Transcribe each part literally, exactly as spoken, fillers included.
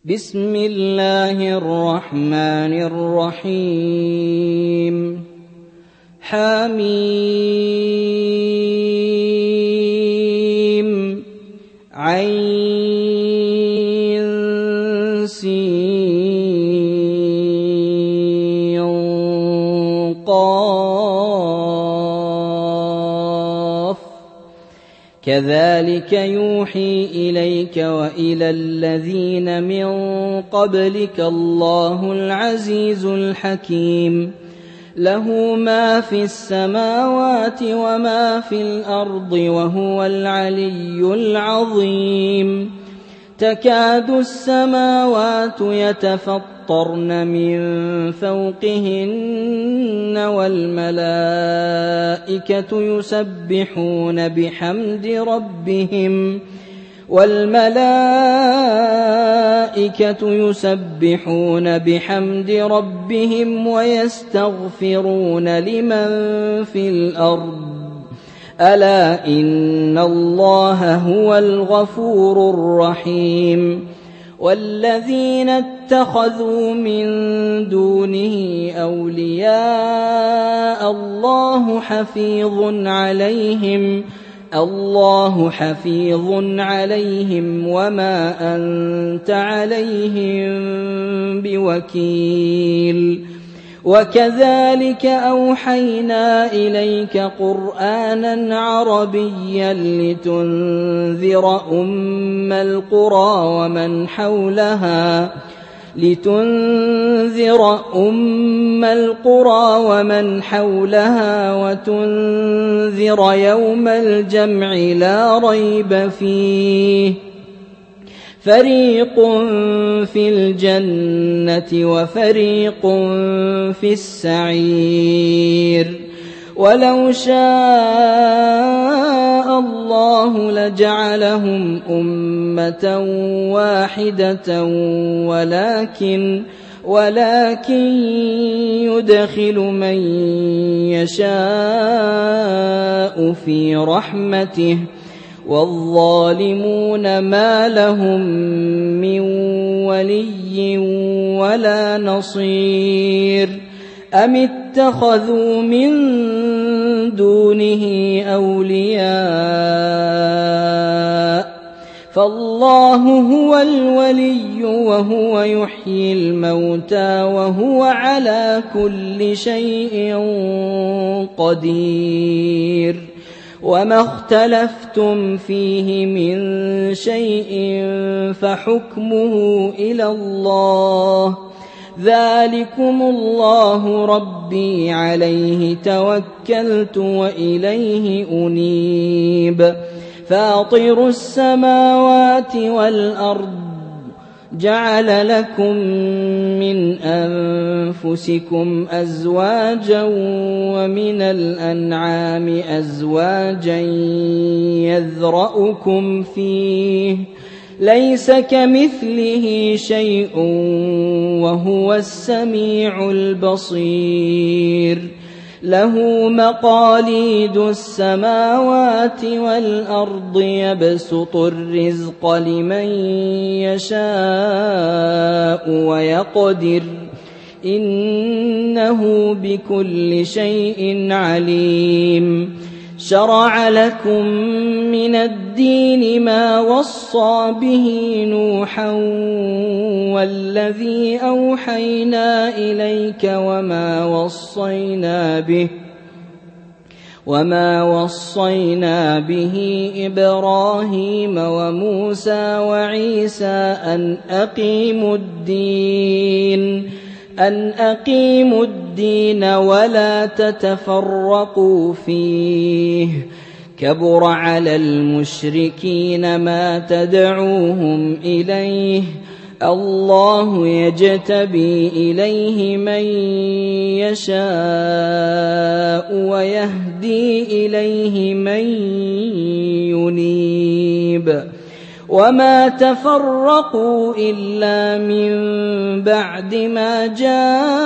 بسم الله الرحمن الرحيم حميم عين سين قاف كذلك يوحي إليك وإلى الذين من قبلك الله العزيز الحكيم له ما في السماوات وما في الأرض وهو العلي العظيم تكاد السماوات يتفطرن من فوقهن والملائكة يسبحون بحمد ربهم والملائكة يسبحون بحمد ربهم ويستغفرون لمن في الأرض ألا إن الله هو الغفور الرحيم والذين اتخذوا من دونه أولياء الله حفيظ عليهم الله حفيظ عليهم وما أنت عليهم بوكيل وكذلك أوحينا إليك قرآنا عربيا لتنذر أم القرى ومن حولها لتنذر أم القرى ومن حولها وتنذر يوم الجمع لا ريب فيه فريق في الجنة وفريق في السعير ولو شاء الله لجعلهم أمة واحدة ولكن ولكن يدخل من يشاء في رحمته والظالمون ما لهم من ولي ولا نصير أم اتخذوا من دونه أولياء فالله هو الولي وهو يحيي الموتى وهو على كل شيء قدير وما اختلفتم فيه من شيء فحكمه إلى الله ذلكم الله ربي عليه توكلت وإليه أنيب فاطر السماوات والأرض جعل لكم من أنفسكم أزواجا ومن الأنعام أزواجا يذرأكم فيه ليس كمثله شيء وهو السميع البصير له مقاليد السماوات والأرض يبسط الرزق لمن يشاء ويقدر إنه بكل شيء عليم شرع لكم من الدين ما وصى به نوحا والذي أوحينا إليك وما وصينا به وما وصينا به إبراهيم وموسى وعيسى أن أقيموا الدين أن أقيموا الدين ولا تتفرقوا فيه كبر على المشركين ما تدعوهم إليه الله يجتبي إليه من يشاء ويهدي إليه من ينيب وما تفرقوا إلا من بعد ما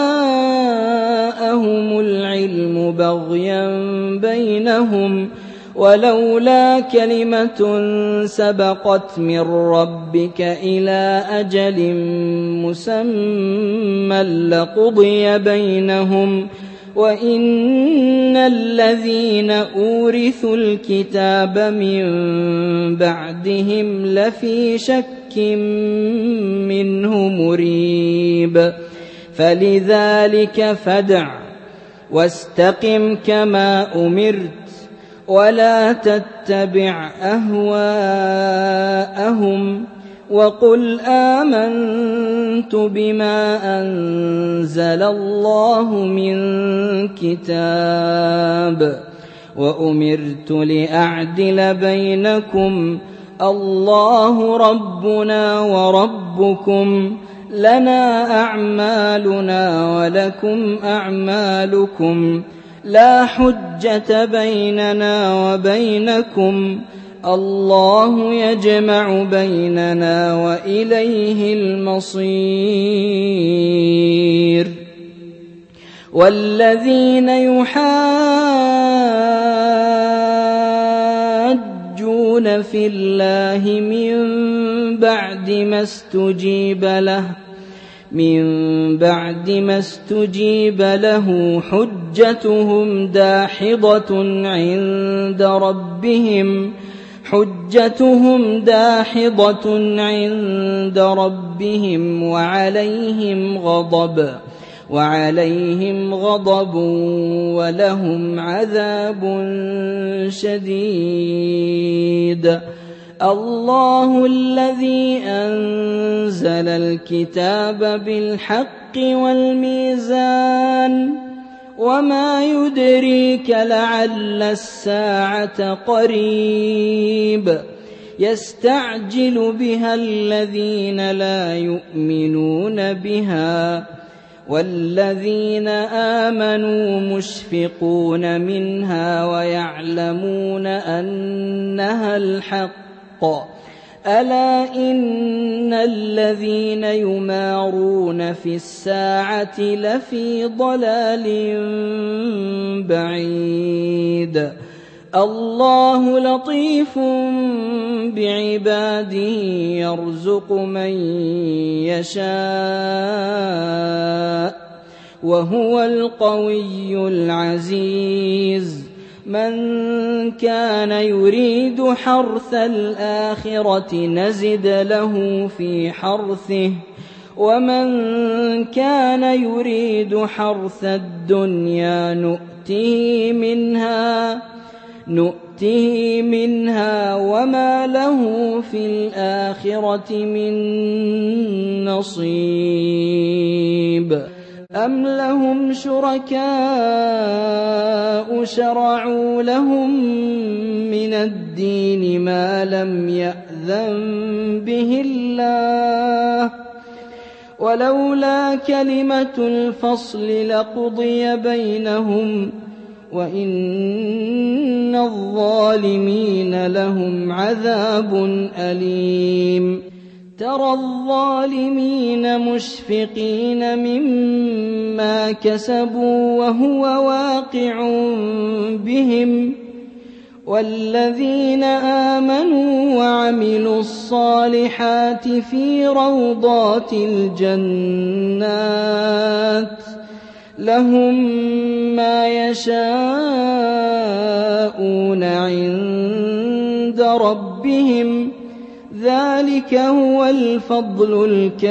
جاءهم العلم بغيا بينهم ولولا كلمة سبقت من ربك إلى أجل مسمى لقضي بينهم وإن الذين أورثوا الكتاب من بعدهم لفي شك منه مريب فلذلك فادع واستقم كما أمرت ولا تتبع أهواءهم وقل آمنت بما أنزل الله من كتاب وأمرت لأعدل بينكم الله ربنا وربكم لنا أعمالنا ولكم أعمالكم لا حجة بيننا وبينكم الله يجمع بيننا وإليه المصير والذين يحاجون في الله من بعد ما استجيب له من بعد ما استجيب له حجتهم داحضة عند ربهم حجتهم داحضة عند ربهم وعليهم غضب وعليهم غضب ولهم عذاب شديد الله الذي أنزل الكتاب بالحق والميزان وما يدريك لعل الساعة قريب يستعجل بها الذين لا يؤمنون بها والذين آمنوا مشفقون منها ويعلمون أنها الحق ألا إن الذين يمارون في الساعة لفي ضلال بعيد الله لطيف بعباده يرزق من يشاء وهو القوي العزيز من كان يريد حرث الآخرة نزد له في حرثه ومن كان يريد حرث الدنيا نؤته منها نؤته منها وما له في الآخرة من نصيب أم لهم شركاء شرعوا لهم من الدين ما لم يأذن به الله ولولا كلمة الفصل لقضي بينهم وإن الظالمين لهم عذاب أليم ترى الظالمين مشفقين مما كسبوا وهو واقع بهم والذين آمنوا وعملوا الصالحات في روضات الجنات لهم ما يشاءون عند ربهم ذلك هو الفضل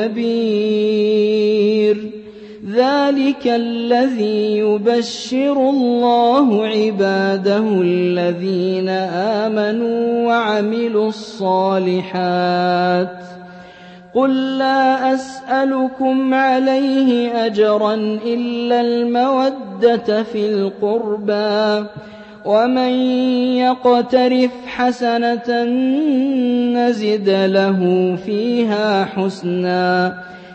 الكبير ذلك الذي يبشر الله عباده الذين آمنوا وعملوا الصالحات قل لا أسألكم عليه أجرا إلا المودة في القربى ومن يقترف حسنة نزد له فيها حسنا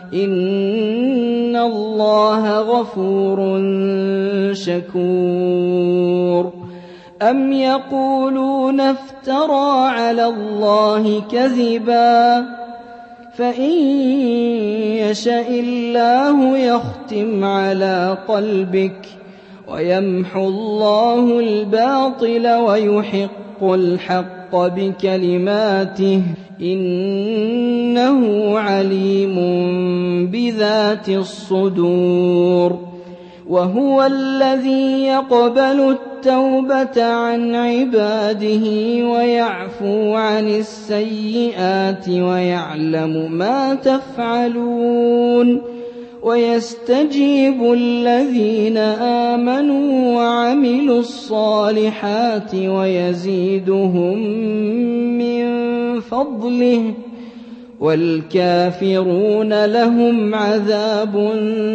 إن الله غفور شكور أم يقولون افترى على الله كذبا فإن يشأ الله يختم على قلبك ويمحو الله الباطل ويحق يحق الحق بكلماته إنه عليم بذات الصدور وهو الذي يقبل التوبة عن عباده ويعفو عن السيئات ويعلم ما تفعلون ويستجيب الذين آمنوا وعملوا الصالحات ويزيدهم من فضله والكافرون لهم عذاب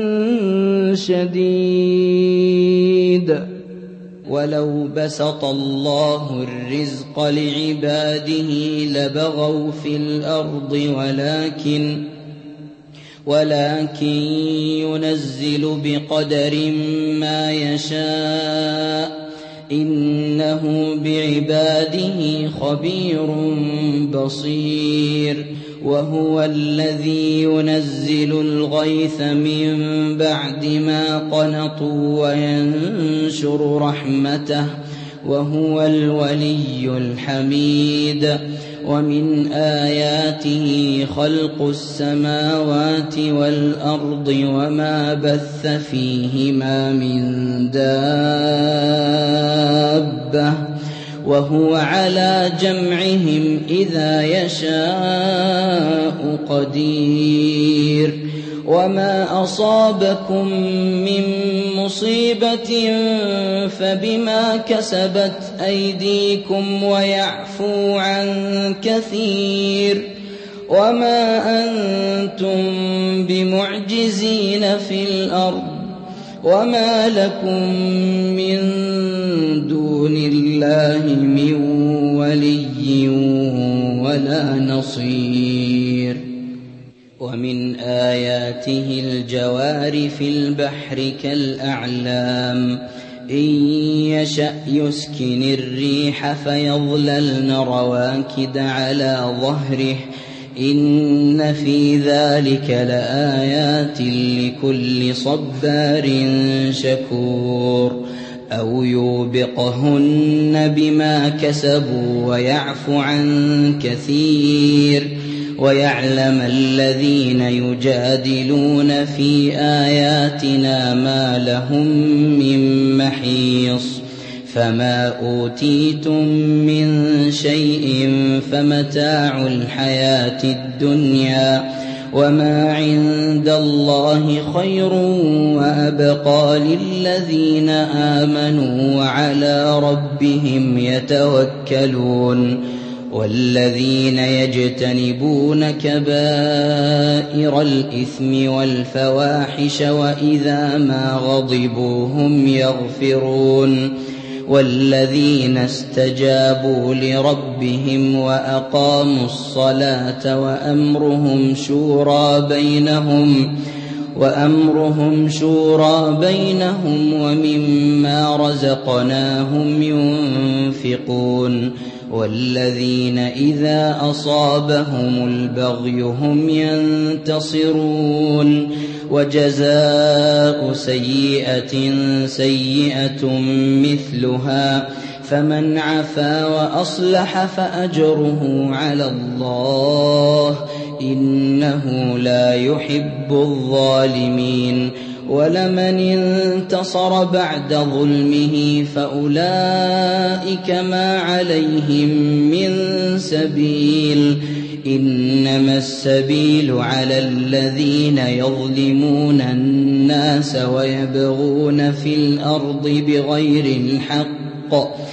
شديد. ولو بسط الله الرزق لعباده لبغوا في الأرض ولكن ولكن ينزل بقدر ما يشاء إنه بعباده خبير بصير. وهو الذي ينزل الغيث من بعد ما قنطوا وينشر رحمته وهو الولي الحميد. ومن آياته خلق السماوات والأرض وما بث فيهما من دابة وهو على جمعهم إذا يشاء قدير. وما أصابكم من مصيبة فبما كسبت أيديكم ويعفو عن كثير. وما أنتم بمعجزين في الأرض وما لكم من دون الله من ولي ولا نصير. ومن آياته الجوار في البحر كالأعلام إن يشأ يسكن الريح فيظللن رواكد على ظهره إن في ذلك لآيات لكل صبار شكور. أو يوبقهن بما كسبوا ويعفو عن كثير. ويعلم الذين يجادلون في آياتنا ما لهم من محيص. فما أوتيتم من شيء فمتاع الحياة الدنيا وما عند الله خير وأبقى للذين آمنوا وعلى ربهم يتوكلون. والذين يجتنبون كبائر الإثم والفواحش وإذا ما غضبوا هم يغفرون. والذين استجابوا لربهم وأقاموا الصلاة وأمرهم شورى بينهم وأمرهم شورى بينهم ومما رزقناهم ينفقون. والذين إذا أصابهم البغي هم ينتصرون. وجزاء سيئة سيئة مثلها فمن عفا وأصلح فأجره على الله إنه لا يحب الظالمين. ولمن انتصر بعد ظلمه فأولئك ما عليهم من سبيل إنما السبيل على الذين يظلمون الناس ويبغون في الأرض بغير الحق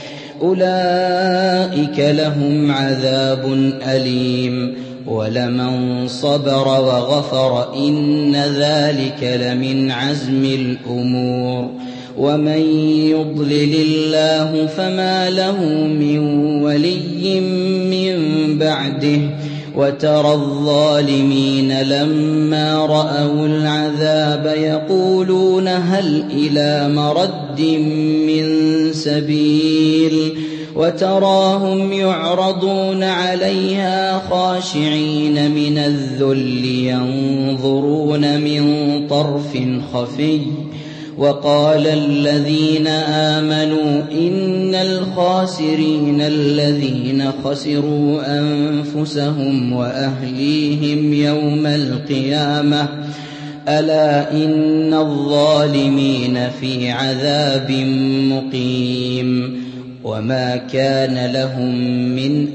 أولئك لهم عذاب أليم. ولمن صبر وغفر إن ذلك لمن عزم الأمور. ومن يضلل الله فما له من ولي من بعده. وترى الظالمين لما رأوا العذاب يقولون هل إلى مرد من سبيل. وتراهم يعرضون عليها خاشعين من الذل ينظرون من طرف خفي وقال الذين آمنوا إن الخاسرين الذين خسروا أنفسهم وأهليهم يوم القيامة ألا إن الظالمين في عذاب مقيم وما كان لهم من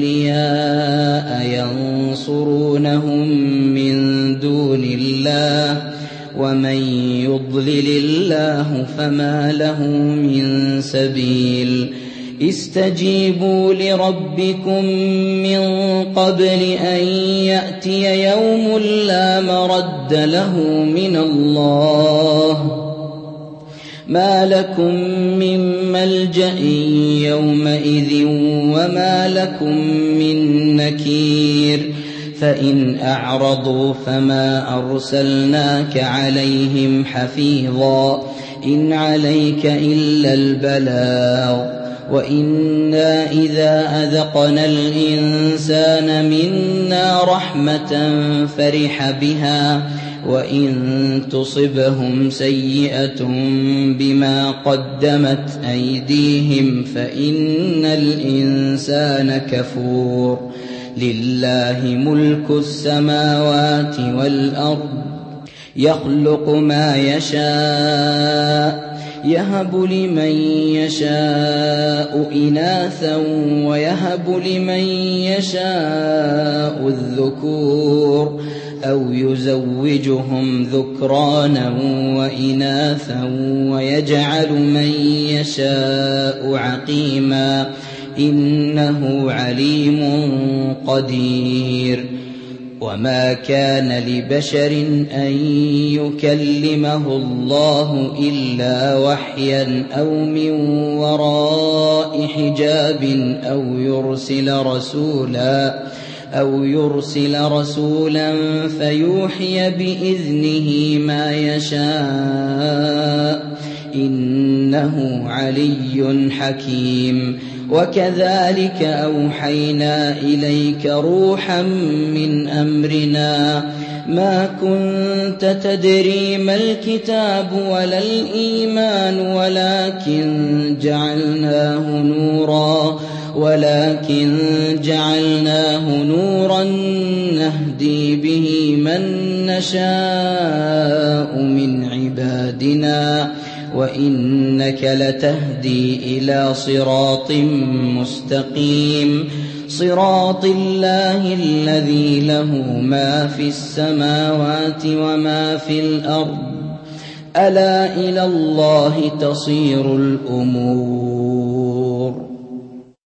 أولياء ينصرونهم من دون الله ومن يضلل الله فما له من سبيل استجيبوا لربكم من قبل أن يأتي يوم لا مرد له من الله ما لكم من ملجأ يومئذ وما لكم من نكير فإن أعرضوا فما أرسلناك عليهم حفيظا إن عليك إلا البلاغ وإنا إذا أذقنا الإنسان منا رحمة فرح بها وإن تصبهم سيئة بما قدمت أيديهم فإن الإنسان كفور لله ملك السماوات والأرض يخلق ما يشاء يهب لمن يشاء إناثا ويهب لمن يشاء الذكور أو يزوجهم ذكرانا وإناثا ويجعل من يشاء عقيما إنه عليم قدير وما كان لبشر أن يكلمه الله إلا وحيا أو من وراء حجاب أو يرسل رسولا أو يرسل رسولا فيوحي بإذنه ما يشاء إنه علي حكيم وكذلك أوحينا إليك روحا من أمرنا ما كنت تدري ما الكتاب ولا الإيمان ولكن جعلناه نورا ولكن جعلناه نورا نهدي به من نشاء من عبادنا وإنك لتهدي إلى صراط مستقيم صراط الله الذي له ما في السماوات وما في الأرض ألا إلى الله تصير الأمور